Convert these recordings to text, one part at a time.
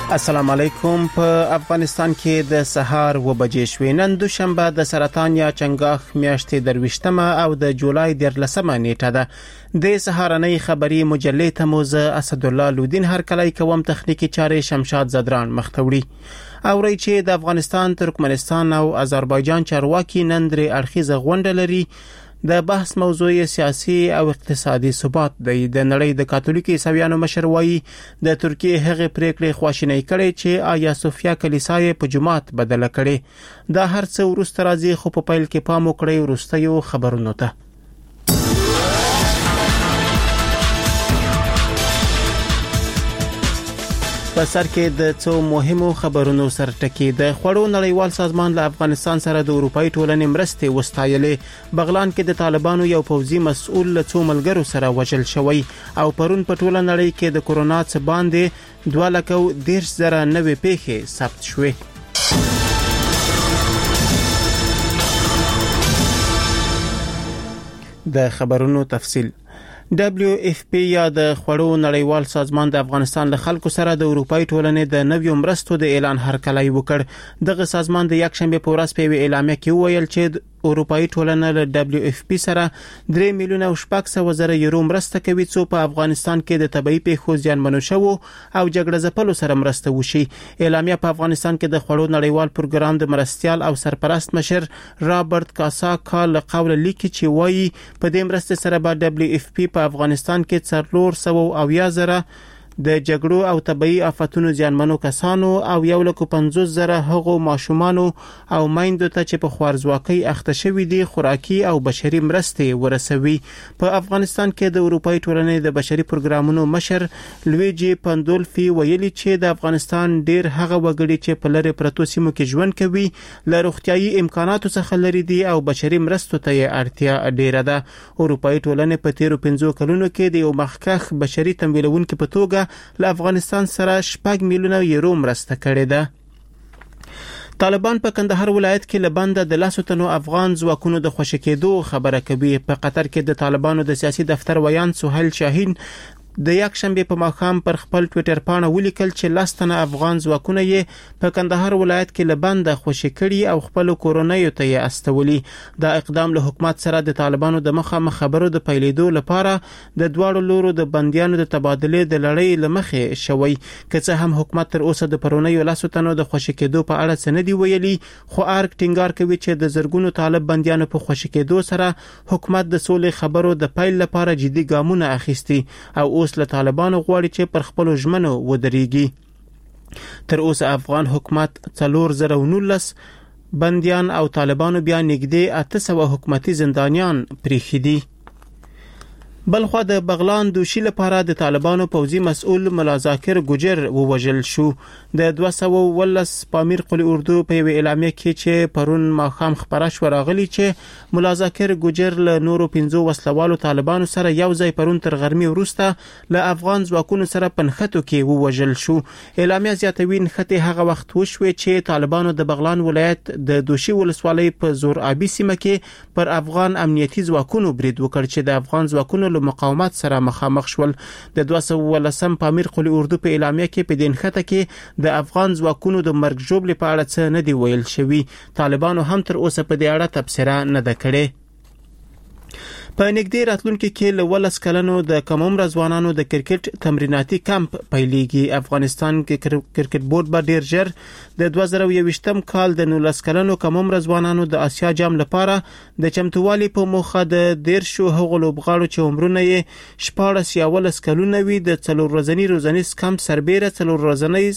السلام علیکم. په افغانستان کې د سهار و بجې شوې. نن دوشنبه د سرطان یا چنګاښ میاشتې 23مه او د جولای 13مه نیټه ده. د سهارنۍ خبري مجلې ته موزه اسد الله لودین هر کله کوم تخنیکی چارې شمشاد زدران مختوړي. اوري چې د افغانستان، ترکمنستان او آذربایجان چارواکي نن درې اړخیزه غونډه لري. د بحث موضوع سیاسي او اقتصادي ثبات دی. د نړۍ د کاتولیک عیسویانو مشر وایي د ترکیه هغه پریکړې خواشینی کړي چې آیا صوفیا کلیسا یې په جماعت بدله کړي. دا هر څه ورسته راځي، خو په پیل کې پام وکړئ ورستیو خبرونو ته. په سر کې د څو مهمو خبرونو سر ټکی. د خوړو نړیوال سازمان له افغانستان سره د اروپאי ټولنې مرستې وستایلې. بغلان کې د طالبانو یو پوځي مسؤل له څو ملګرو سره وژل شوی او پرون په ټوله نړۍ کې د کورونا څخه باندې 2,13,000 نوې پیښې ثبت شوې. د خبرونو تفصیل. WFP یا د خوړو نړیوال سازمان د افغانستان له خلکو سره د اروپאי ټولنې د نویو مرستو د اعلان هرکلی وکړ. دغه سازمان د یکشنبه په ورځ په اعلامیه کې وویل چې اروپאי ټولنه له WFP سره 3,600,000 یورو مرسته کوي څو په افغانستان کې د طبي پیښو زیانمنو شوو او جګړه ځپلو سره مرسته وشي. اعلامیه په افغانستان کې د خوړو نړیوال پروګرام د مرستيال او سرپرست مشر رابرټ کاساکا له قوله لیکي چې وایي په دې مرسته سره به WFP په افغانستان کې 4,000 د جګړو او طبي آفتونو زیانمنو کسانو او 1,50,000 هغو ماشومانو او مایندو ته چې په خوارزواکۍ اخته شوي دي خوراکي او بشري مرستې ورسوي. په افغانستان کې د اروپאי ټولنې د بشري پروګرامونو مشر لویجی پاندولفي ویلي چې د افغانستان ډیر هغه وګړي چې په لری پرتو سیمو کې ژوند کوي له روغتيایي امکاناتو څخه لري دي او بشري مرستو ته اړتیا ډیره ده. اروپאי ټولنې په 13 کلونو کې د یو مخکخ بشري تمویلونکو په توګه له افغانستان سره 6 میلیونه یورو مرسته کړې ده. طالبان په کندهار ولایت کې لبنده د 100 تنو افغان ځواکونو د خوشی کېدو خبره کوي. په قطر کې د طالبانو د سیاسي دفتر ویان سهیل شاهین د یکشنبه په ماښام پر خپل ټوئیټر پاڼه ولیکل چې 10 تنه افغان ځواکونه یې په کندهار ولایت کې لبنده خوشی کړي او خپل کورونایو ته یې استولي. دا اقدام له حکومت سره د طالبانو د مخامخ خبرو د پیلېدو لپاره د دواړو لورو د بنديانو د تبادله د لړۍ لمخې شوی. که څه هم حکومت تر اوسه د پرونیو 10 تنو د خوشی کېدو په اړه څه نه دی ویلي، خو ارګ ټینګار کوي چې د زرګونو طالب بنديانو په خوشی کېدو سره حکومت د سولې خبرو د پیل لپاره جدي ګامونه اخیستي او اوس له طالبانو غواړي چې پر خپل ژمنو ودرېږي. تر اوسه افغان حکومت 4,019 بنديان او طالبانو بیا نږدې 800 حکومتي زندانیان پریښي دي. بلخو د بغلان دوشي لپاره د طالبانو پوځي مسؤل ملا ذاکر ګجر ووژل شو. د 219 پامیر قلی اردو په اعلامیه کې چې پرون ماښام خبره شو راغلی چې ملا ذاکر ګجر له نورو 15 وسلوالو طالبانو سره یو ځای پرون تر غرمې وروسته له افغان ځواکونو سره پنخته کې ووژل شو. اعلامیه زیاتوي نخته هغه وخت وشوي چې طالبانو د بغلان ولایت د دوشي ولسوالۍ په زور ابي سیمه کې پر افغان امنیتي ځواکونو برید وکړ چې د افغان ځواکونو له مقاومت سره مخامخ شول. د 219 پامیر قلی اردو په اعلامیه کې په دینخته کې د افغان ځواکونو د مرګ ژوبلې په اړه څه نه دی ویل شوی. طالبانو هم تر اوسه په دې اړه تبصره نه ده کړې. په نږدې راتلونکي کې له 12 کلنو د کم عمر ځوانانو د کرکټ تمریناتي کمپ پیلېږي. افغانستان کې کرکټ بورډ به ډیر ژر د 2021م کال د 19 کلنو کم عمر ځوانانو د آسیا جام لپاره د چمتووالي په موخه د 13 هغو لوبغاړو چې عمرونه یې 14 یا 19 کلونه وي د 4 ورځني روزنیز کمپ سربېره 4 ورځنی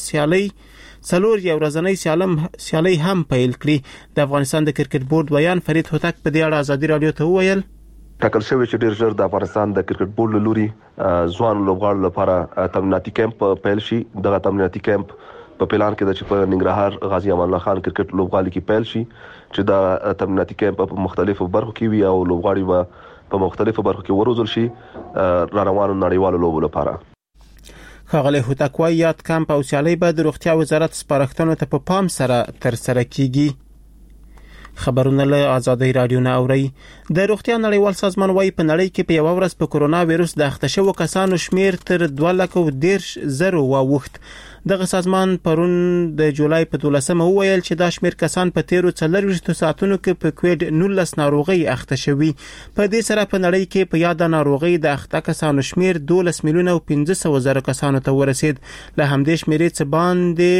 سیالي هم پیل کړي. د افغانستان د کرکټ بورډ ویان فرید هوتک په دې اړه ازادي رادیو ته وویل ټاکل شوی چې ډیر ژر د افغانستان د کرکټ بورډ لوري ځوان لوبغاړو لپاره تمریناتي کمپ پیل شي. دغه تمریناتي کمپ په پلان کې د چې په ننګرهار غازی امان الله خان کرکټ لوبغالي کې پیل شي چې دا تمریناتي کمپ په مختلفو برخو کې وي او لوبغاړي به په مختلفو برخو کې وروزل شي را روانو نړیوالو لوبو لپاره. ښاغلی هوتک وايي یاد کمپ او سیالي به د روغتیا وزارت سپارښتنو ته په پام سره تر سره کیږي. خبرونه له آزادۍ رادیو نه اوري. د روغتیا نړیوال سازمان وايي په نړۍ کې په یو ورځ په کورونا وایروس د اخته شوو کسانو شمیر تر 2,10,000 واوښت. دغه سازمان پرون د جولای په 12مه وویل چې دا شمیر کسان په تیرو 24 ساعتونو کې په کووډ 19 ناروغي اخته شوي. په دې سره په نړۍ کې په یاد ناروغي د اخته کسانو شمیر 12,500,000 کسانو ته ورسید. له همدې شمیرې څخه باندې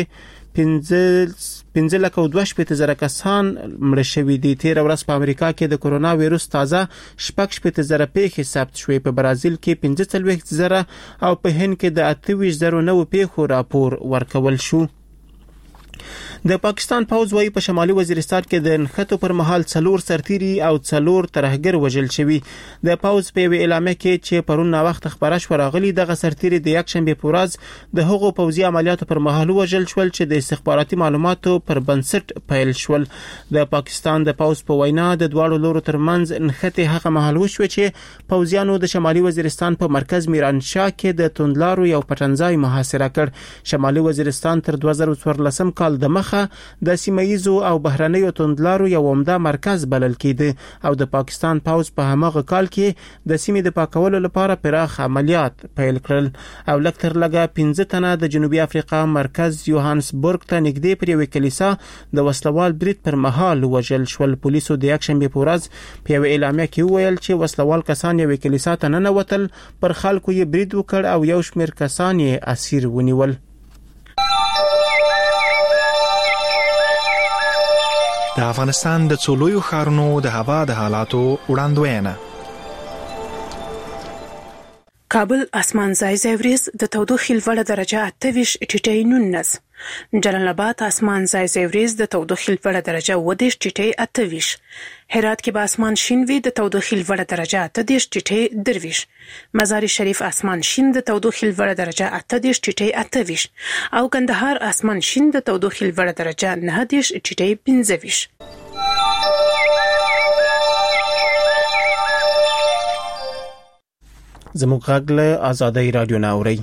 15,200,000 کسان مړ شوي دي. تیر ورځ په امریکا کې د کورونا وایروس تازه 6,000 پیښې ثبت شوې. په برازیل کې 45,000 او په هند کې د 28,000 نوو پیښو راپور ورکول شو. د پاکستان پوځ وايي په شمالي وزیرستان کې د نښتو پر مهال 4 سرتیري او 4 ترهګر وژل شوي. د پوځ په اعلامیه کې چې پرون وخت خبره شو راغلي دغه سرتیري د یک شنبه په ورځ د هغو پوځي عملیاتو پر مهال وژل شول چې د استخباراتي معلوماتو پر بنسټ پیل شول. د پاکستان د پوځ په وینا د دواړو لورو ترمنځ نښتې هغه مهال وشو چې پوځیانو د شمالي وزیرستان په مرکز میرانشاه کې د توندلارو یو پټنځای محاصره کړ. شمالي وزیرستان تر 2014 کال د مخه د سیمایزو او بهرنیو توندلارو یو عمده مرکز بلل کېده او د پاکستان پوځ په همغه کال کې د سیمې د پاکولو لپاره پراخ عملیات پیل کړل او لکتر لګا 15 تنه د جنوبي افریقا مرکز یوهانسبورګ ته نږدې پر یوې کلیسا د وسلوال برید پر مهال وژل شول. پولیسو د یک شنبه په ورځ په یو اعلامیه کې وویل چې وسلوال کسان یوې کلیسا ته ننوتل، پر خلکو یې برید وکړ او یو شمېر کسان یې اسیر ونیول. د افغانستان د څولویو ښارونو د هوا د حالاتو وړاندوینه. کابل اسمان ځای ورځ د تودوخې لوړه درجه 28 ټیټی 19. جلال آباد اسمان ځای ورځ د تودوخې لوړه درجه 20 ټیټی 28. هرات کې به اسمان شین وي د تودوخې لوړه درجه 30 ټیټی 23. مزار شریف اسمان شین د تودوخې لوړه درجه 30 ټیټی 28 او کندهار اسمان شین د تودوخې لوړه درجه 9 ټیټی 25. زموږ غږ له آزادۍ رادیو نه اوري.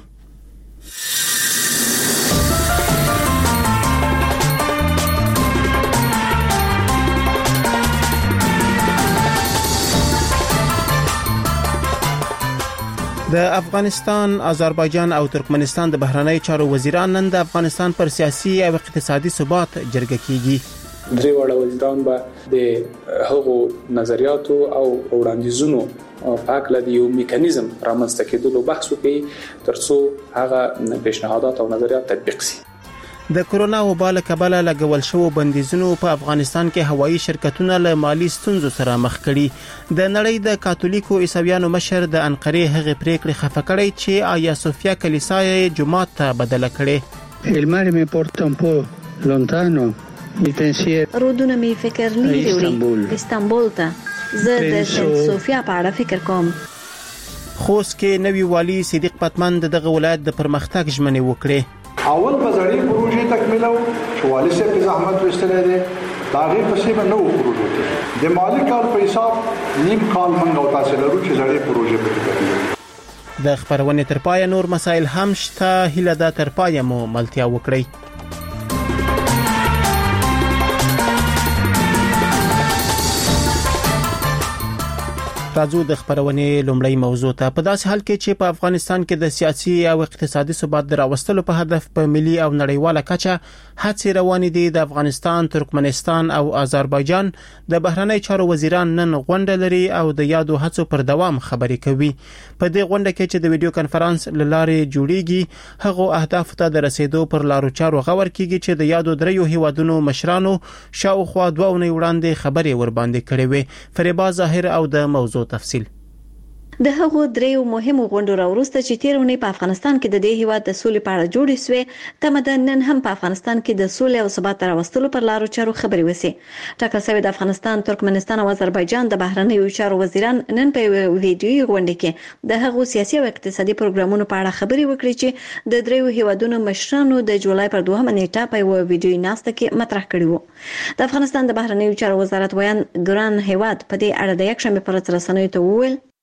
د افغانستان، آذربایجان او ترکمنستان د بهرنی چارو وزیران نن د افغانستان پر سیاسي او اقتصادي ثبات جرګه کیږي. درې واړه وزیران به د هغو نظریاتو او وړاندیزونو په اړه د یو میکانیزم رامنځته کېدلو بحث وکړي ترڅو هغه پیشنهادات او نظریات تطبیق شي. د کورونا وبا له کبله لګول شوو بندیزونو په افغانستان کې هوایي شرکتونه له مالی ستونزو سره مخ کړي. د نړۍ د کاتولیکو عیسویانو مشر د انقرې هغه پریکړه خفه کړې چې آیا صوفیا کلیسا یې جمعه ته بدله کړې. El mare me porta un po' lontano. رودونه می فکر نه وروړي استانبول ته زه د صوفیا په اړه فکر کوم. خوست کې نوی والی صدیق پتمن دغه ولایت د پرمختګ ژمنې وکړې. اول بازاري پروژې تکمیلو چې والي صاحب زحمت وستلې ده دا غي پسې به نو پروژې د مالی کال په حساب نیم کال منغو تاسو لرو چې زړې پروژې پکې کوي. د خبرونه تر پای نور مسایل هم شته، هله دا تر پای مو ملتیا وکړئ. راځو د خبرونه لومړی موضوع ته. په داسې حال کې چې په افغانستان کې د سیاسي او اقتصادي ثبات دراوستلو په هدف په ملي او نړیواله کچه هڅې روانې دي، د افغانستان، ترکمنستان او آذربایجان د بهرنی چارو وزیران نن غونډه لري او د یادو هڅو پر دوام خبرې کوي. په دې غونډه کې چې د ویډیو کانفرنس لارې جوړیږي هغه اهداف ته د رسیدو پر لارو چارو غور کیږي چې د یادو دریو هیوادونو مشرانو شاوخوا 2 ونې وړاندې خبرې ور باندې کړې وې. فریبا ظاهر او د موضوع تفصیل. د هغو دریو مهمو غونډو راوروسته چې تیرونه په افغانستان کې د دې هیواد د سولې په اړه جوړې شوې، تمدن نن هم په افغانستان کې د سولې او ثبات راوستلو پر لارو چارو خبرې وسي. ټاکل شوی د افغانستان، ترکمنستان او آذربایجان د بهرنیو چارو وزیران نن په ویډیوي غونډه کې د هغو سیاسي او اقتصادي پروګرامونو په اړه خبرې وکړي چې د دریو هیوادونو مشرانو د جولای پر 2 نیټه په ویډیوي ناسته کې مطرح کړي وو. د افغانستان د بهرنیو چارو وزارت ویان ګران هیواد په دې اړه د یک شنبه پر ورځ رسنیو ته وویل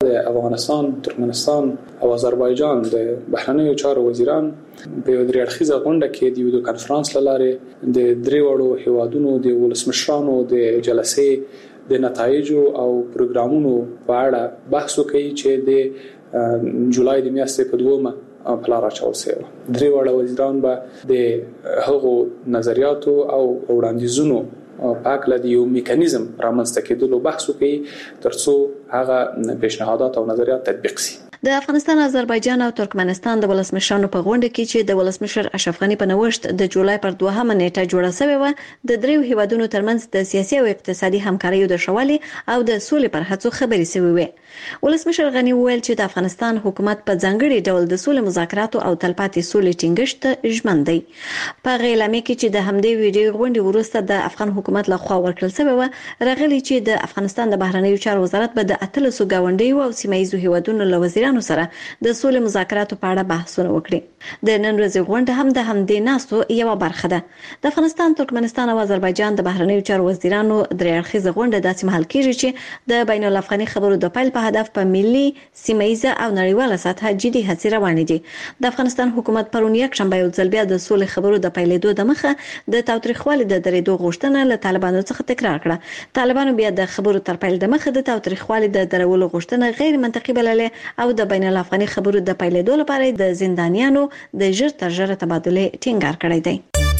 د افغانستان، ترکمنستان او آذربایجان د بهرنیو چارو وزیران په یو درېړخیزه غونډه کې د یو کانفرنس لاره د درې وړو هیوادونو د ولسمشرانو د جلسې د نتایجو او پروګرامونو په اړه بحث وکړي چې د جولای د میاشتې په 2 پلان راچول شوی. درې وړو وزیران به د هغو نظریاتو او وړاندیزونو پاکله د یو میکانیزم رامنځته کېدلو بحث وکړي ترڅو هغه پیشنهادات او نظریات تطبیق شي. د افغانستان، آذربایجان او ترکمنستان د ولسمشرانو په غونډه کې چې د ولسمشر اشرف غنی په نوښت د جولای پر 2 نیټه جوړه شوې و، د دریو هیوادونو ترمنځ د سیاسي او اقتصادي همکاریو د شوالي او د سولې پر هڅو خبرې شوې وې. ولسمشر غنی وویل چې د افغانستان حکومت په ځانګړي ډول د سولې مذاکراتو او تلپاتې سولې ټینګښت ژمن دی. په اعلامیه کې چې د همدې ویډیو غونډې وروسته د افغان حکومت لخوا ورکړل شوی و، راغلي چې د افغانستان د بهرنیو چارو وزارت به د 13 گاونډیو او سیمایي هیوادونو له وزیرانو سره د سولې مذاکراتو په اړه بحثونه وکړي. د نن ورځې غونډه هم د همدې ناستو یو برخه ده. د افغانستان، ترکمنستان او آذربایجان د بهرنیو چارو وزیرانو درې اړخیزه غونډه داسې مهال کیږي چې د بین الافغاني خبرو د پیل په هدف په ملي، سیمایي او نړیواله سطح جدي هڅې روانې دي. د افغانستان حکومت پرون یکشنبه یو ځل بیا د سولې خبرو د پیلېدو د مخه د تاوتریخوالي د درېدو غوښتنه له طالبانو څخه تکرار کړه. طالبانو بیا د خبرو تر پیل د مخه د تاوتریخوالي د درولو غوښتنه غیر منطقي بللې او د بین الافغاني خبرو د پیلېدو لپاره د زندانیانو د ژر تر ژره تبادله ټینګار کړی دی.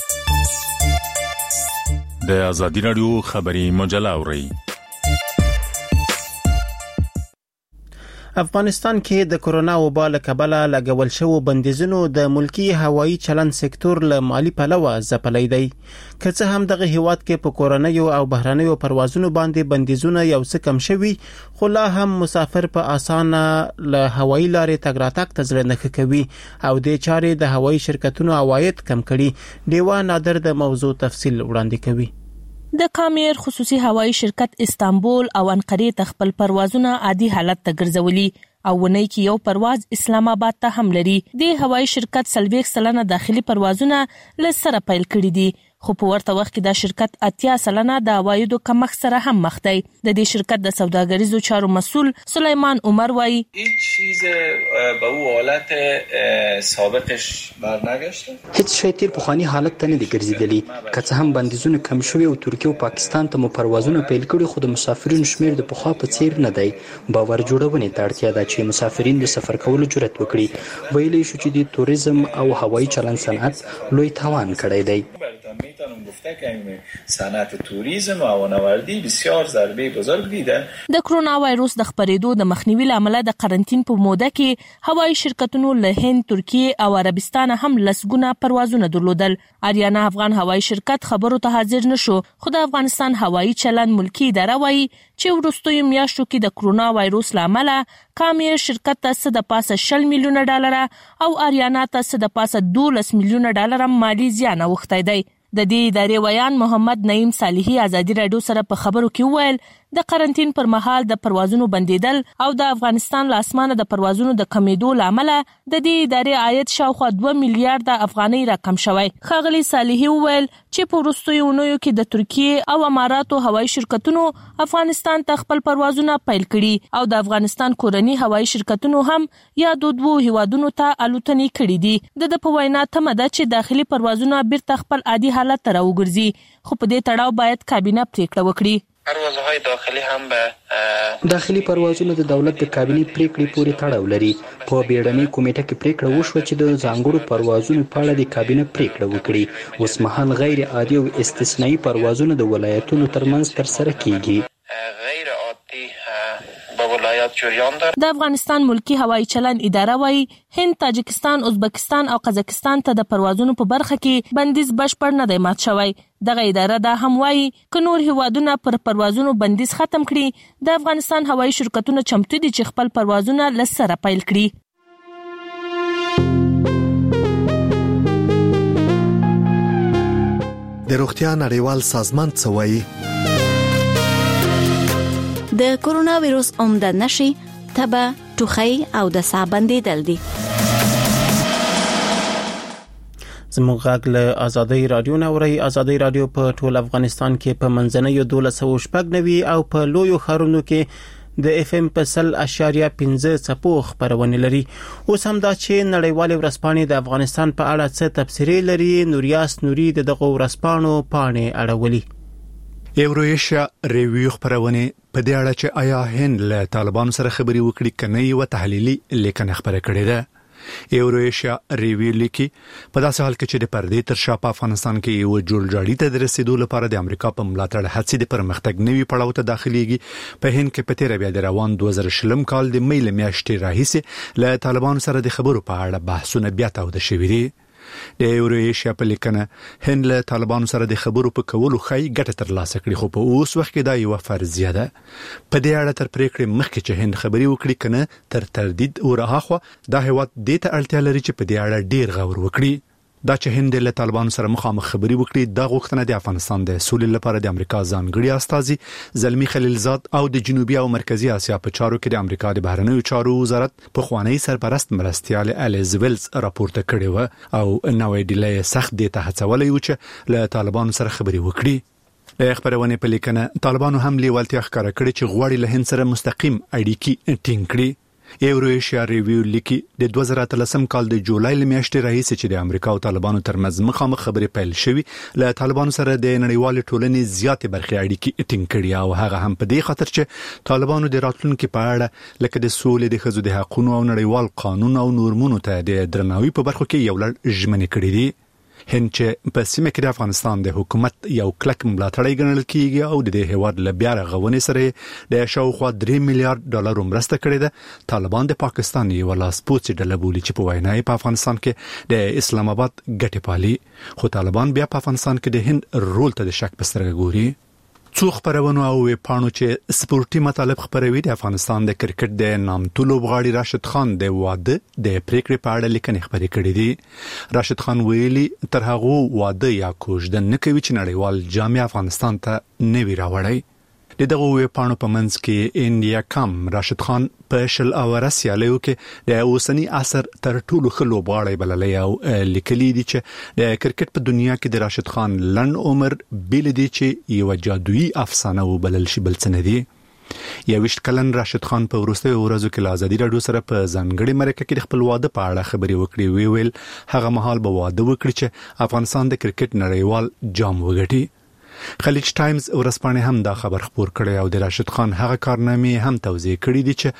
د ازادي رادیو خبري مجله اوري. افغانستان کې د کرونا وبا له کبله لګول شوو بندیزونو د ملکی هوایی چلند سکتور له مالی پلوه ځپلی دی. که څه هم دغه هیواد کې په کورنیو او بهرنیو پروازونو باندې بندیزونه یو څه کم شوي، خو لا هم مسافر په اسانه له هوایی لارې تګ راتګ ته زړه نه کوي او د چارې د هوایی شرکتونو عواید کم کړي. ډیوا نادر د موضوع تفصیل وړاندې کوي. د کامیر خصوصي هوایی شرکت استانبول او انقرې ته خپل پروازونه عادي حالت ته ګرځولي او ونی کې یو پرواز اسلام آباد ته هم لري. د هوایی شرکت 40% داخلي پروازونه لسره پیل کړي دي، خو په ورته وخت کې دا شرکت 80% د عوایدو کمښت سره هم مخ دی. د دې شرکت د سوداګریزو چارو مسؤل سلیمان عمر وایي هیڅ چیز به او حالت سابقش برنگشته، هیڅ شی تیر پخوانی حالت ته نه دی ګرځیدلی. که څه هم بندیزونه کم شوي او ترکیه او پاکستان ته مو پروازونه پیل کړي، خو د مسافرینو شمیر د پخوا په څیر نه دی. باور جوړونې ته اړتیا ده چې مسافرین د سفر کولو جرأت وکړي. ویلی شو چې د توریزم او هوایی چلند صنعت لوی تاوان کړی دی. میتونم گفته که صنعت توریسم و هوانوردی بسیار ضربه بزرگ دیده. د کرونا وایروس د خپرېدو د مخنیوي لامل د قرنټین په موده کې هوایی شرکتونو له هند، ترکیه او عربستان هم لسګونه پروازونه درلودل. آریانا افغان هوایی شرکت خبرو ته حاضر نشو، خو د افغانستان هوایی چلند ملکی اداره وایي چې وروستیو میاشتو کې د کرونا وایروس لامل کامیر شرکت ته څه د پاسه 20 میلیونه ډالر او آریانا ته څه د پاسه 12 میلیونه ډالر مالی زیان اوښتی دی. د دې ادارې ویان محمد نعیم صالحي ازادي رادیو سره په خبرو کې وویل د قرنټین پر مهال د پروازونو بندیدل او د افغانستان له اسمانه د پروازونو د کمیدو لامل د دې ادارې عاید شاوخوا 2 میلیارډ افغانۍ راکم شوی. ښاغلي صالحي وویل چې په وروستیو اونیو کې د ترکیه او اماراتو هوایی شرکتونو افغانستان ته خپل پروازونه پیل کړي او د افغانستان کورنی هوایی شرکتونو هم یا د دوه هیوادونو ته الوتنې کړي دي. د په وینا تمه ده چې داخلي پروازونه بیرته خپل عادي حالت ته راوګرځي، خو په دې تړاو باید کابینه پریکړه وکړي. پروازهای داخلی هم به داخلي پروازونه د دولت د کابینې پریکړې پورې تړاو لري. په بیړنۍ کمیټه کې پریکړه وشوه چې د ځانګړو پروازونو په اړه د کابینه پریکړه وکړي. اوس مهال غیر عادي او استثنایی پروازونه د ولایتونو ترمنځ ترسره کیږي. غیر عادي به ولایت جریان داره. د افغانستان ملکی هوایی چلند اداره وایي هند، تاجکستان، ازبکستان او قزاقستان ته د پروازونو په برخه کې بندیز بشپړ نه دی مات شوی. دغه اداره دا هم وایي که نور هیوادونه پر پروازونو بندیز ختم کړي، د افغانستان هوایی شرکتونه چمتو دي چې خپل پروازونه لسره پیل کړي. د روغتیا نړیوال سازمان څه وایي؟ د کرونا وایروس عمده نشي تبه، ټوخی او د ساه بندیدل دي. زموږ غږ له ازادي رادیو نه اوري. ازادي رادیو په ټول افغانستان کې په منځنیو 1290 او په لویو ښارونو کې د اف ام په 100.15 څپو خبرونه لري. اوس هم دا چې نړیوال ورځپاڼې د افغانستان په اړه څه تبصرې لري. نوریاس نوري دغه ورځپاڼو پاڼې اړولي. ایورویشیا ریویو خبرونه په دې اړه چې آیا هند له طالبانو سره خبري وکړي کنه یو تحلیلي لیکنه خبره کړې ده. ایورویشیا ریویو لیکي په داسې حال کې چې د پردې تر شا په افغانستان کې یو جوړجاړي ته د رسیدو لپاره د امریکا په ملاتړ هڅې د پرمختګ نوي پړاو ته داخليږي. په هند کې په تیر بیا د روان 2020 کال د مې میاشتې راهیسې له طالبانو سره د خبرو په اړه بحثونه بیا تاوده شوي دي. د ایورویشیا په لیکنه هند له طالبانو سره د خبرو په کولو خای ګټه ترلاسه کړي، خو په اوس وخت کې دا یو فرضیه ده. په دې اړه تر پریکړې مخکې چې هند خبري وکړي کنه تر تردید ورهاخوا دا هیواد د ته اړتیا لري چې په دې اړه ډیر غور وکړي. دا چې هند له طالبانو سره مخامخ خبري وکړي دا غوښتنه د افغانستان د سولې لپاره د امریکا ځانګړي استازي زلمی خلیلزاد او د جنوبي او مرکزی اسیا په چارو کې د امریکا د بهرنیو چارو وزارت په خوانی سرپرست مرستيال الیز ویلز راپورته کړی و او نوې ډیلې سخت د ته هڅولې و چې له طالبانو سره خبري وکړي. د خبرونه په لیکنه طالبانو هم لیوالتیا ښکاره کړې چې غواړي له هند سره مستقیم اړیکې ټینګ کړي. ایورویشیا ریویو لیکي د 2013 کال د جولای میاشتې راهیسې چې د امریکا او طالبانو ترمنځ مخامخ خبرې پیل شوې له طالبانو سره د نړیوال ټولنې زیاتې برخې اړیکې ټینګ کړي او هغه هم په دې خاطر چې طالبانو د راتلونکو په اړه لکه د سولې د ښځو د حقوقو او نړیوال قانون او نورمونو ته د درناوي په برخو کې یو لړ ژمنې کړې دي. هند چې په سیمه کې د افغانستان د حکومت یو کلک ملاتړی ګڼل کیږي او د دې هیواد له بیا رغونې سره د شاوخوا 3 میلیارډ ډالر مرسته کړې ده. طالبان د پاکستان یو لاسپوڅ ډله بولي چې په وینا په افغانستان کې د اسلام آباد ګټې پالي، خو طالبان بیا په افغانستان کې د هند رول ته د شک په سترګه ګوري. څو خبرونه او پاڼو چې سپورتي مطالب خبروي د افغانستان د کرکټ د نامتو لوبغاړي راشد خان د واده د پریکړې په اړه لیکنې خبرې کړې دي. راشد خان ویلي تر هغه واده یا کوژدن نه کوي چې نړیوال جام افغانستان ته نوي راوړي. دغه پاڼو په منځ کې انډیا کام راشد خان په شل اوره سیالیو کې د اوسنی عصر تر ټولو ښه لوبغاړی بللی او لیکلي دي چې د کرکټ په دنیا کې د راشد خان لنډ عمر بیل دي چې یو جادویي افسانه وبلل شي بل څه نه دي. 21 کلن راشد خان په وروستیو ورځو کې له ازادي راډیو سره په ځانګړي مرکه کې خپل واده په اړه خبري وکړي. ویل هغه مهال به واده وکړي چې افغانستان د کرکټ نړیوال جام وګټي. خلیج ټایمز ورځپاڼه هم دا خبر خبر کړی او د راشد خان هغه کارنامې هم توضیح کړې دي چې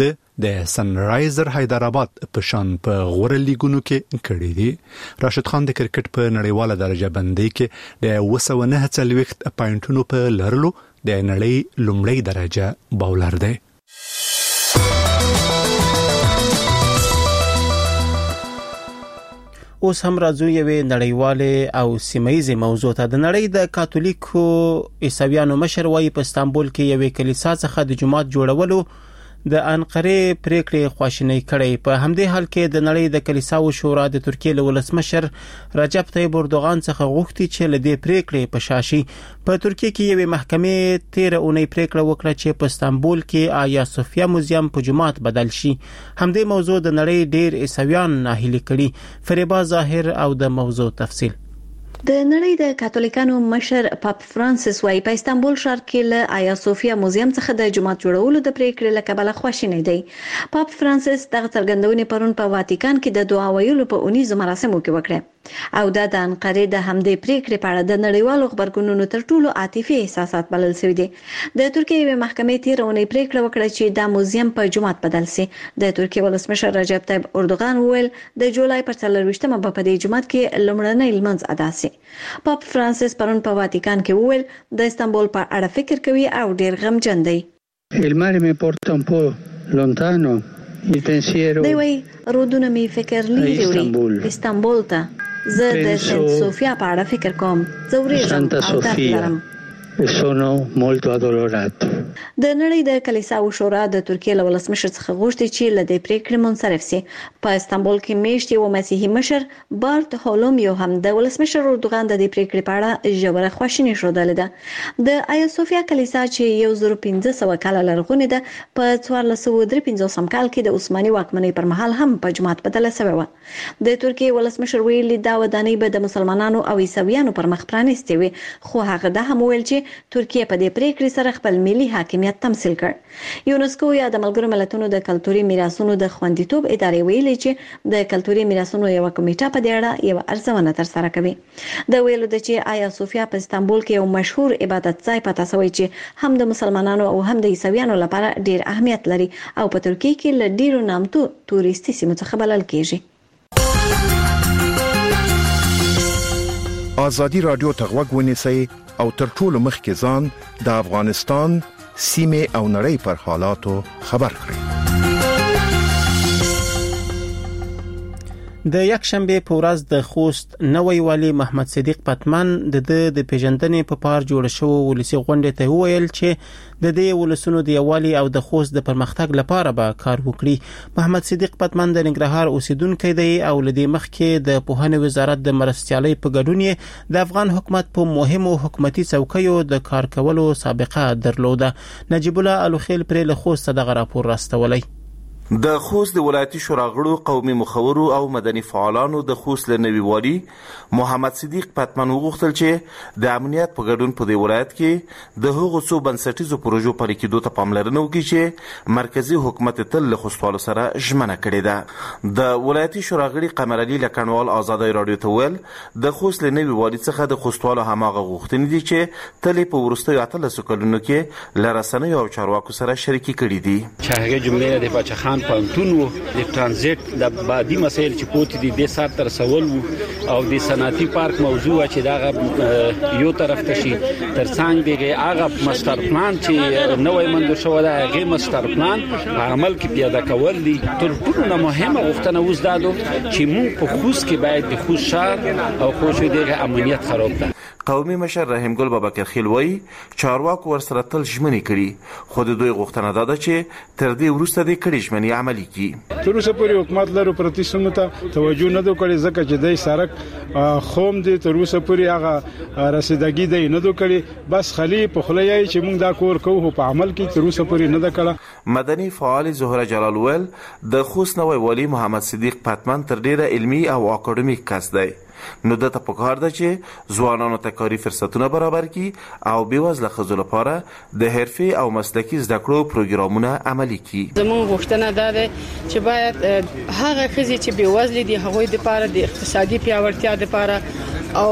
د سن رایزر حیدرآباد په شان په غوړه لیګونو کې کړی دی. راشد خان د کرکټ په نړیواله درجه بندۍ کې د 249 پاینټونو په لرلو د نړۍ لومړی درجه باولر دی. اوس هم راځو یوې نړیواله او سیمایي موضوع ته. د نړۍ د کاتولیکو عیسویانو مشر وايي په استانبول کې یوې کلیسا څخه د جماعت جوړولو د انقره پریکړې خواشینی کړي. په همدې حال کې د نړۍ د کلیساو شورا د ترکیه له ولسمشر رجب طیب اردوغان څخه غوښتي چې له دې پریکړې په شاشي په ترکیه کې یوې محکمې 13 اونۍ پریکړه وکړه چې په استانبول کې آیا صوفیا موزیم په جماعت بدل شي. همدې موضوع د نړۍ ډېر عیسویان ناهیلي کړي. فریبا ظاهر او د موضوع تفصیل. د نړۍ د کاتولیکانو مشر پاپ فرانسیس وايي په استانبول ښار کې له آیا صوفیا موزیم څخه د جماعت جوړولو د پریکړې له کبله خواشینی دی. پاپ فرانسیس دغه څرګندونې پرون په واتیکان کې د دعا ویلو په اونیزو مراسمو کې وکړه او دا د انقره د همدې پریکړې په اړه د نړیوالو خبرګونونو تر ټولو عاطفي احساسات بلل شوی دي. د ترکیه یوې محکمې 13 اونۍ پریکړه وکړه چې دا موزیم په جماعت بدل شي. د ترکیه ولسمشر رجب طیب اردوغان وویل د جولای پر 24مه په دې جماعت کې لومړنی لمونځ ادا شي. پاپ فرانسیس پرون په واتیکان کې وویل د استانبول په اړه فکر کوي او ډیر غمجن دی. Il mare mi porta un po' lontano il pensiero. دی رودونه می فکر لري استانبول ته. زه د سنت سوفیا په اړه فکر کوم. Santa Sofia. Sono molto addolorato. د نړۍ د کلیساو شورا د ترکیه له ولسمشر څخه غوښتي چې له دې پریکړې منصرف شي. په استانبول کې میشت یو مسیحي مشر بارت هولوم یو هم د ولسمشر اردوغان د دې پریکړې په اړه ژوره خواشیني ښودلې ده. د آیا صوفیا کلیسا چې 1500 کال لرغونې ده په 1453 کال کې د عثماني واکمنۍ پر مهال هم په جماعت بدله شوې و. د ترکیه ولسمشر ویلي دا ودانۍ به د مسلمانانو او عیسویانو پر مخ پرانیستې وي، خو هغه دا هم ویل چې ترکیه په دې پریکړې سره خپل ملي حاکمیت حاکمیت تمثيل کړ. یونسکو یا د ملګرو ملتونو د کلتوري میراثونو د خوندیتوب ادارې ویلي چې د کلتوري میراثونو یو کمیټه په دې اړه یو ارزونه ترسره کوي. د ویلو د چې آیا صوفیا په استانبول کې یو مشهور عبادت ځای پاتې شوی چې هم د مسلمانانو او هم د عیسویانو لپاره ډیر اهمیت لري او په ترکیه کې له ډیرو نامتو توريستي سیمو څخه بلل کیږي. ازادي رادیو ته غوږ ونیسئ او تر ټولو مخکې ځان د افغانستان سیمه او نړۍ پر حالاتو خبر کړئ. د یک شنبه په ورځ د خوست نوې والی محمد صدیق پتمن د پیژندنې په پار جوړ شو ولسی غونډه ته ویل چې د دې ولسونو د یوالي او د خوست د پرمختګ لپاره به کار وکړي. محمد صدیق پتمن د ننګرهار اوسیدونکو دی او لدې مخکې د پوهنې وزارت د مرستيالۍ په ګډون د افغان حکومت په مهمو حکومتي څوکیو د کار کولو سابقه درلوده. نجیب الله الوخیل پر له خوست دغه راپور راستولی. د خوست د ولایتي شورا غړو قومي مخورو او مدني فعالانو د خوست له نوي والي محمد صدیق پتمن وغوښتل چې د امنیت په ګډون په دې ولایت کې د هغو څو بنسټیزو پروژو پرې کېدو ته پاملرنه وکړي چې مرکزی حکومت تل له خوستوالو سره ژمنه کړې ده. د ولایتي شورا غړي قمر علي لکنوال ازادي رادیو ته ویل د خوست له نوي والي څخه د خوستوالو هماغه غوښتنې دي چې تل په ورستیو 13 کلونو کې له رسنیو او چارواکو سره شریکي کړي دي. چې هغه جملې د بچخان پانتون وو د ترانزیت د بادي مسایل چې پوت دي د سات تر سوال وو او د صنعتي پارک موضوع چې دا یو طرف ته شي تر څنګ دغه هغه ماستر پلان چې نوې منځ شو دا هغه ماستر پلان په عمل کې پیاده کول دي. تر ټولو مهمه غوښتنه اوس دا ده چې موږ په خوست کې باید د خوست شهر او خوشو دغه امنیت خراب ده. قومي مشر رحیم ګل بابکر خیلوی چارواکو ورسره تل ژمنې کړي خو د دوی غوښتنه ده چې تر دې وروسته د کړي ژمنې عملي کړي. تر اوسه پورې حکومت لرو پرتیسونو ته توجه نه وکړي ځکه چې د سړک خوم دي تر اوسه پورې هغه رسیدګي دی نه وکړي بس خلی په خلای چې موږ دا کور کوو په عمل کې تر اوسه پورې نه وکړه. مدني فعال زهره جلال ول د خوست نوې والي محمد صدیق پتمن تر ډیره علمي او اکاډمیک کس دی. نو دته پکار ده چې ځوانانو ته کاري فرصتونه برابر کړي او بېوزله ښځو لپاره د حرفي او مسلکي زده کړو پروګرامونه عملي کړي. زموږ غوښتنه ده چې باید هغه ښځې چې بېوزله دي هغوی لپاره د اقتصادي پیاوړتیا لپاره او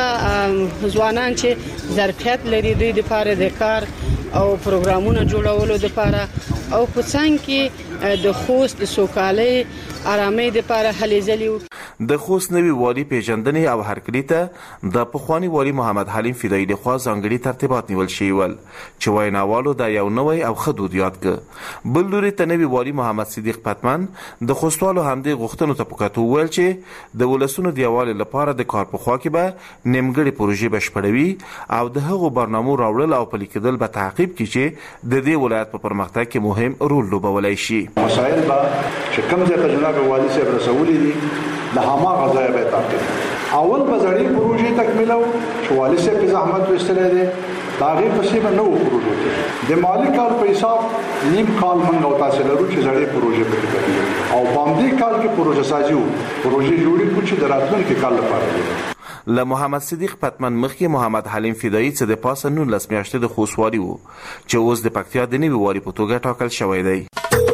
هغه ځوانان چې ظرفیت لري دوی لپاره د کار او پروګرامونه جوړولو لپاره او په څنګه کې د خوست د سوکالۍ آرامۍ لپاره هلې ځلې د خوست نوي والي پیژندنې او هرکړې ته د پخوانی والي محمد حلیم فدایي لخوا ځانګړي ترتیبات نیول شوي ول چې ویناوالو دا یو نوی او ښه دود یاد کړ. بل لوري ته نوي والي محمد صدیق پتمن د خوستوالو همدې غوښتنو ته په کتو ویل چې د ولسونو د یووالي لپاره د کار په خوا کې به نیمګړې پروژې بشپړوي او د هغو برنامو راوړل او پلي کېدل به تعقیب کړي چې د دې ولایت په پرمختګ کې مهم رول لوبولی شي. مسایل به چې کوم ځای ته جناب والي صاحب رسولي دي د هماغه ځای به تعقیب اول به زړې پروژې تکمیلو چې والي صاحب په زحمت وستلې دي دا غي پسې به نو پروژې د مالی کال په حساب نیم کال منغو تاسو لرو چې زړې پروژې پکې او باندې کال کې پروژه سازي پروژې جوړې کوي چې راتلونکي کال لپاره له محمد صدیق پتمن مخکې محمد حلیم فدایي چې د پاسه 19 میاشتې د خوستوالي وو چې اوس د پکتیا د نوي والي په توګه ټاکل شوی دی.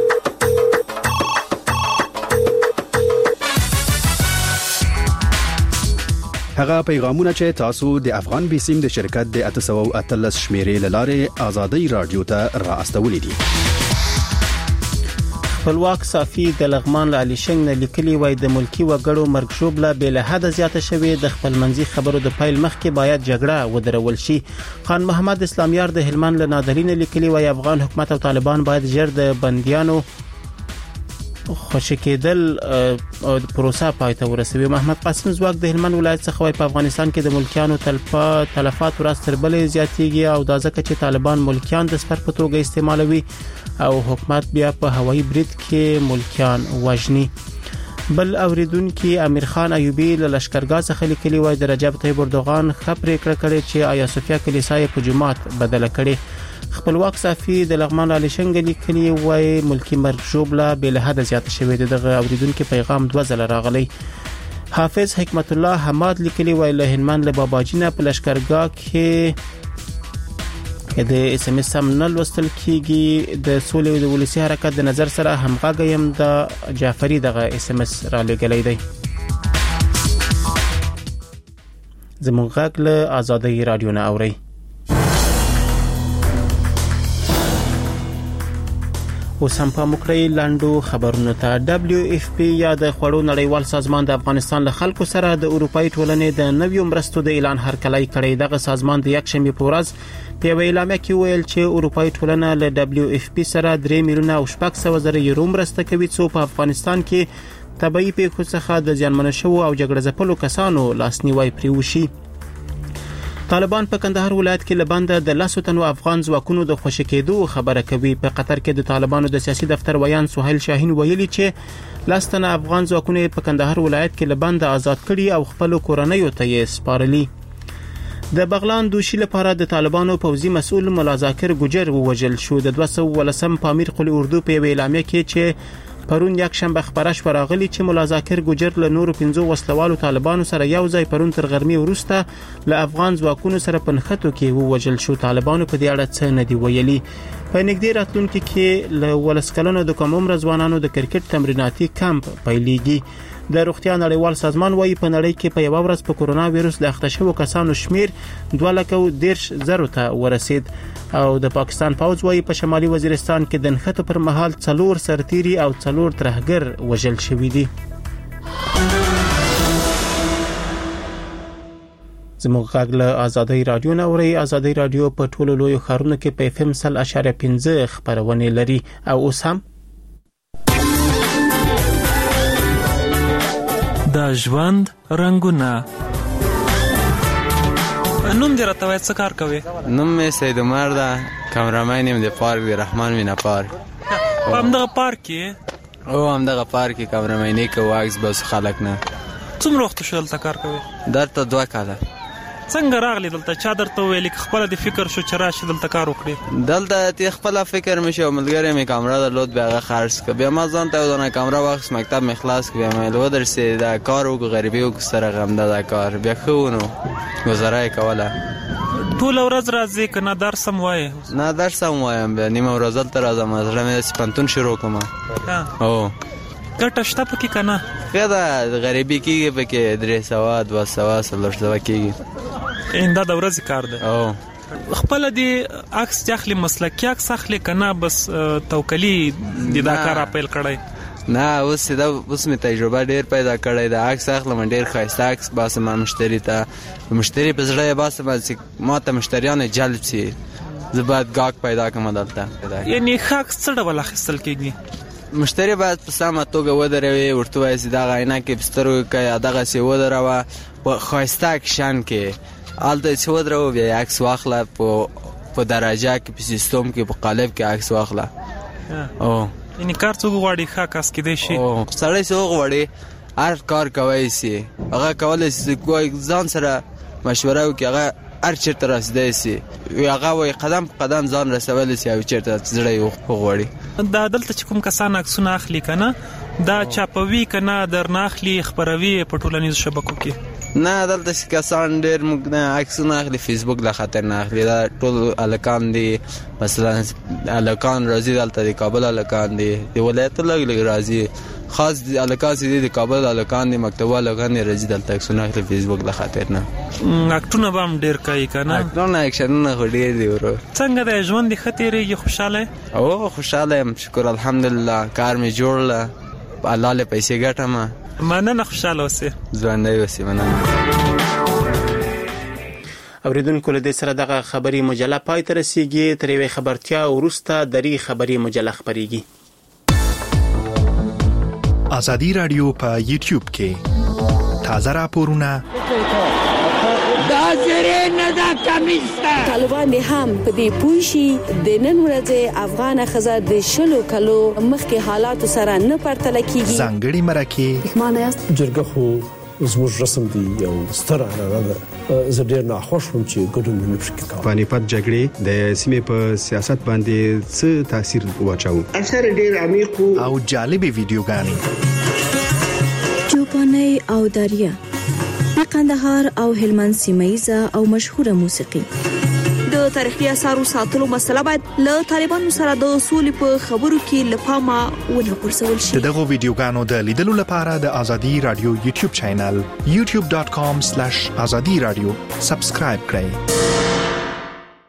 هغه پیغامونه چې تاسو د افغان بیسیم د شرکت د 813 شمیرې لاره آزادي رادیو ته را استولې دي. خپلواک صافي د لغمان له علي شنګ نه لیکلي وای د ملکی وګړو مرګ شوبله بل حد زیاته شوی د خپل منځي خبرو د پایل مخ کې باید جګړه ودرول شي. خان محمد اسلامیار د هلمند له نادرین لیکلي وای افغان حکومت او طالبان باید جرد بنديانو خوشی کېدل او پروسه پای ته ورسوي. محمد قاسم زواک د هلمند ولایت څخه په افغانستان کې د ملکیانو تلفات ورځ تر بلې زیاتېږي او دا ځکه چې طالبان ملکیان د سپر په توګه استعمالوي او حکومت بیا په هوایي برید کې ملکیان وژني. بل اوریدونکو امیر خان ایوبی له لشکرګاه څخه لیکلي وای د رجب طیب اردوغان خبرې کړې چې آیا صوفیا کلیسا په جماعت بدله کړي. خپلواک صافي د لغمان علي شنګ لیکلي وای ملکی مرګ شوبله بل حد زیات شوی دغه اوریدونکو پیغام 2 ځله راغلی. حافظ حکمت الله حماد لیکلي وای له هلمند له باباجی نه په لشکرګاه کې د اس ام اس هم نه لوستل کیږي. د سولې د ولسی حرکت د نظر سره همغږیم د جعفری دغه اس ام اس را لګلې دی. زموږ غږ له آزادۍ رادیو نه اوري. وسم په مکرې لاندو خبرونه ته. دبليو اف پی یا د خوړو نړیوال سازمان د افغانستان له خلکو سره د اروپאי ټولنې د نویو مرستو د اعلان هرکلی کړی. دغه سازمان د یکشنبه په ورځ په اعلامیه کې ویل چې اروپאי ټولنه له دبليو اف پی سره 3 میلیونه او 600,000 یورو مرسته کوي څو په افغانستان کې طبيعي پیښو څخه د ځانمنه شو او جګړه ځپلو کسانو لاسنیوي پریوشي. طالبان په کندهار ولایت کې لبنده د 10 تنو افغان ځواکونو د خوشی کېدو خبره کوي. په قطر کې د طالبانو د سیاسي دفتر ویان سهیل شاهین ویلي چې 10 تنه افغان ځواکونه په کندهار ولایت کې لبنده آزاد کړي او خپل کورنۍ ته یې سپارلي. د بغلان دوشي لپاره د طالبانو پوځي مسؤل ملا ذاکر ګجر ووجل شو. د 213 پامیر قلی اردو په اعلامیه کې چې پرون یک شنبه خبره شو راغلی چې ملا ذاکر ګجر له نورو 15 وسلوالو طالبانو سره یو ځای پرون تر غرمې وروسته له افغان ځواکونو سره په نښتو کې ووجل شو. طالبانو په دې اړه څه نه دی ویلي. په نږدې راتلونکي کې له ولسکلونو د کوم عمر ځوانانو د کرکټ تمریناتي کمپ پیلېږي. د روغتیا نړیوال سازمان وايي په نړۍ کې په یو ورځ په کورونا وایرس د اخته شوو کسانو شمیر 210,000 ته ورسید. او د پاکستان پوځ وايي په شمالي وزیرستان کې د نښتو پر مهال 4 سرتيري او 4 ترهګر وژل شوي دي. زموږ غږ له آزادۍ رادیو نه اوري. آزادۍ رادیو په ټولو لویو ښارونو کې په FM 100.5 خبرونه لري. او اوس هم د ژوند رنگونه. نوم دې راته وایي څه کار کوي؟ نوم مې سید عمر ده. کامرامین یم د پارک د رحمان مینا پارک. په همدغه پارک کې؟ او همدغه پارک کې کامرامیني کوو عکس بس خلک نه. څومره وخت شو دلته کار کوي؟ درته 2 کاله. څنګه راغلی دلته؟ چا درته ویل چې خپل د فکر شو چې راشي دلته کار وکړي؟ دلته ته خپل فکر مشه او ملګری مې کیمرا درلود بیا هغه خرڅ ک بیا ما ځان ته ودانه کیمرا واخص مکتب مې خلاص ک بیا مې له درسه دا کار او غریبي او سره غم دا کار بیا خونو گزارای کوله. ټول ورځ راځي کنه درس هم وای؟ نه درس هم وایم بیا نیمه ورځ تل راځم زړه مې سپنتون شروع کوم. او ګټه شته پکې کنه؟ کدا غریبي کېږي پکې 300 200 300 کېږي. دا د ورځې کار دی. او خپل دی عکس اخلي مسلکي عکس اخلي کنه بس توکلی د دا کار خپل کړی؟ نه اوس مې تجربه ډیر پیدا کړی دا عکس اخلم ډیر خاصه عکس باسم مشتری ته مشتری په زړه باسم ما ته مشتریان جلب شي زبات گاک پیدا کوم دلته. یعنی عکس څه ډول اخیستل کېږي؟ مشتری باید په سمه توګه ودروي ورته وایي دا غاینه کې بسترو کې دغه سی ودروه په خاصه اکشن کې الته څه ودرو بیا عکس واخله په درجه کې په سیستم کې په قالب کې عکس واخله. او یعنی کار څو غواړي خاص کې دی شي؟ او سړی څو غواړي هر کار کوي سي هغه کولای شي کوی ځان سره مشوره وکړي هغه هر چیرته رسیدای سي هغه وای قدم په قدم ځان رسول سي او چیرته زړی وغوړي. دا دلته چې کوم کسان عکسونه اخلي کنه دا چاپوي کنه درناخلي خبروي په ټولنیزو شبکو کې؟ نه دلته چې کسان ډېر موږ نه عکسونه اخلي فیسبوک له خاطر نه اخلي. دا ټول الکان دي مثلا الکان راځي دلته د کابل الکان دي د ولایت لګ راځي خاص د الکان دي د کابل الکان دي مکتب الکان راځي دلته عکسونه اخلي فیسبوک له خاطر نه. اکټونه بام ډېر کوي کنه؟ اکټونه اکشنونه ډېر دی ورو. څنګه د ژوند د خطرېږي؟ خوشاله؟ او خوشاله يم شکر الحمدلله. کار می جوړل الله له پیسې ګټم. مننه خوشاله اوسې. ژوندۍ اوسې. مننه. اوریدونکو له دې سره دغه خبري مجله پای ته رسیږي. تر یوې خبرتیا وروسته درې خبري مجله خبريږي. آزادی رادیو په یوټیوب کې تازه راپورونه طالبان هم په دې پوښي د نن ورځې افغان خزه د شلو کلو مخکې حالات سره نه پرتله کیږي. ځانګړي مرکه معنی جرګه خو زموږ رسم دی یو ستر اړه ده. زه ډېر ناخوښ وم چې ګډون نه پکې کوم. پانیپت جګړې د سیمې په سیاست باندې څه تاثیر واچاو؟ اثر ډېر عمیق او جالبې ویډیوګانې چوپاني او دریا د قندهار او هلمند سیمایزه او مشهوره موسیقي د د تاریخي آثارو ساتلو مسله باید له طالبانو سره د سولې په خبرو کې لپاره ونه غورځول شي. دغه ویډیوګانو د لیدلو لپاره د ازادي رادیو یوټیوب چینل youtube.com/azadi radio سبسکرایب کړئ.